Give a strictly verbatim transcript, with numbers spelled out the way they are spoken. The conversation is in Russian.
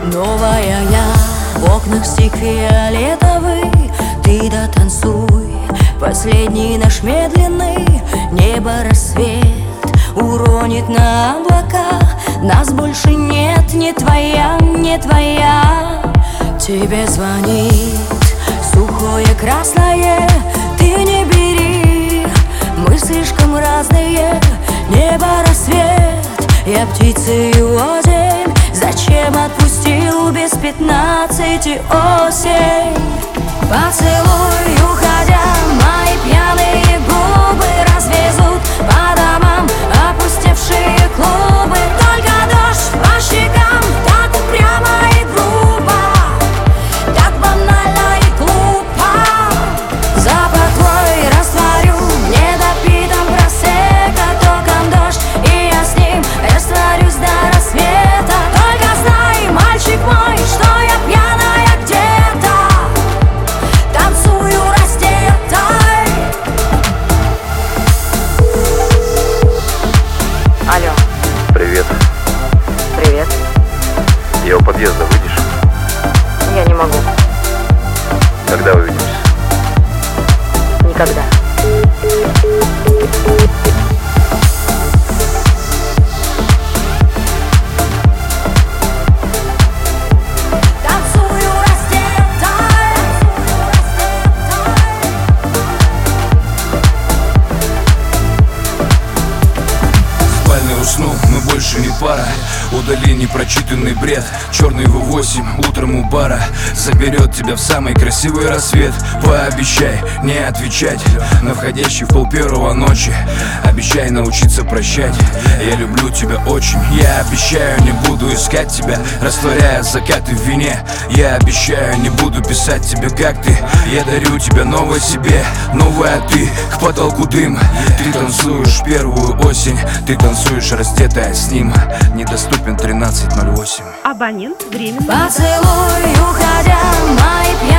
Новая я, в окнах стик фиолетовый. Ты дотанцуй, последний наш медленный. Небо рассвет уронит на облака. Нас больше нет, не твоя, не твоя. Тебе звонит сухое красное. Ты не бери, мы слишком разные. Небо рассвет, я птицей озимь. Зачем отпустил без пятнадцати осень? Поцелуй, уходя, мои пьяные губы развезут по домам опустевшие клубы. Только дождь по щекам, так упрямо и грубо, так банально и глупо. Запах твой растворю в недопитом просека. Током дождь, и я с ним растворюсь до рассвета. Только знай, мальчик мой, что я пьяная где-то, танцую раздетой. Алло. Привет. Привет. Я у подъезда, выйдешь? Я не могу. Когда увидимся? Никогда. Танцую раздетой. Спальный уснул, мы больше не пара. Удали непрочитанный бред. Черный вэ восемь утром у бара заберет тебя в самый красивый рассвет. Пообещай не отвечать на входящий в пол первого ночи. Обещай научиться прощать. Я люблю тебя очень. Я обещаю, не буду искать тебя, растворяя закаты в вине. Я обещаю, не буду писать тебе, как ты. Я дарю тебя новой себе, новая ты. К потолку дым. Ты танцуешь первую осень. Ты танцуешь раздетая с ним. Недоступен тринадцать ноль восемь. Абонент временно. Поцелуй, уходя, мои пьяные